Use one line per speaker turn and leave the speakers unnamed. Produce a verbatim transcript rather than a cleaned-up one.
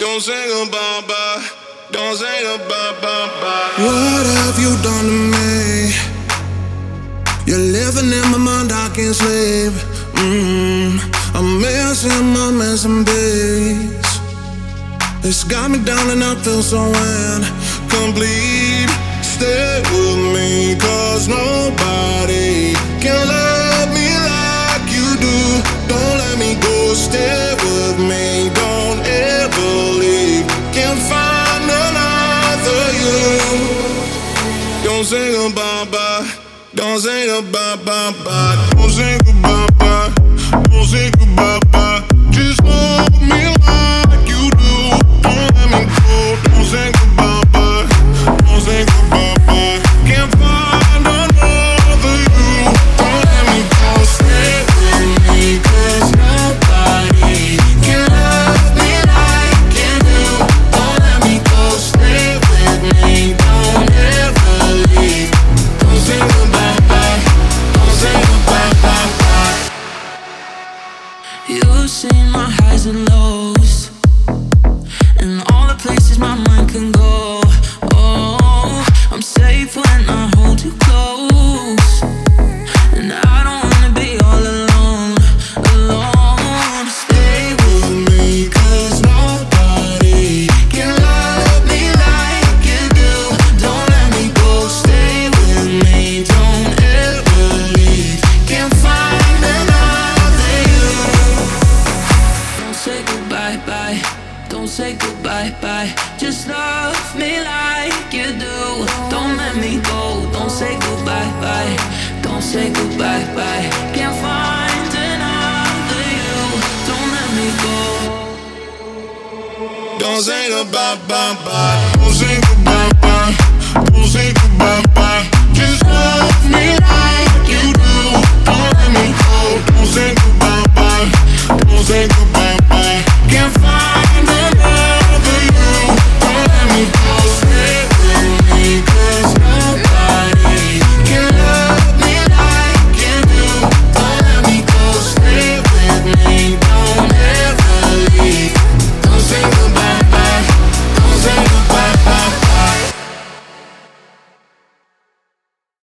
Don't say goodbye, bye. Don't say goodbye, bye, bye.
What have you done to me? You're living in my mind, I can't sleep. Mm, I'm missing my missing beats. It's got me down and I feel so incomplete. Stay with me, cause nobody can love me like you do. Don't let me go, stay with me. Don't ever leave, can't find another you. Don't say goodbye, bye. Don't say goodbye, bye, bye. Don't say goodbye, bye. Don't say goodbye, bye. Just hold me like you do. Don't let me go. Don't say goodbye, bye. Don't say goodbye, bye. Can't find another you. Don't let me go. Stay with me, cause nobody can love me like you do. Don't let me go. Stay with me. Don't ever leave. Don't say goodbye, bye. Don't say goodbye, bye, bye.
You've seen my highs and lows, and all the places my mind can go. Oh, I'm safe when I hold you close, and I don't wanna be all alone, alone. Stay with me, cause nobody can love me like you do. Don't let me go, stay with me. Don't ever leave, can't find another you. Don't say goodbye, bye. Don't say goodbye, bye. Just love me like you do. Don't let me go. Don't say goodbye, bye. Don't say goodbye, bye. Can't find another you. Don't let me go.
Don't say goodbye, bye, bye. Don't say goodbye, bye. Don't say goodbye, bye.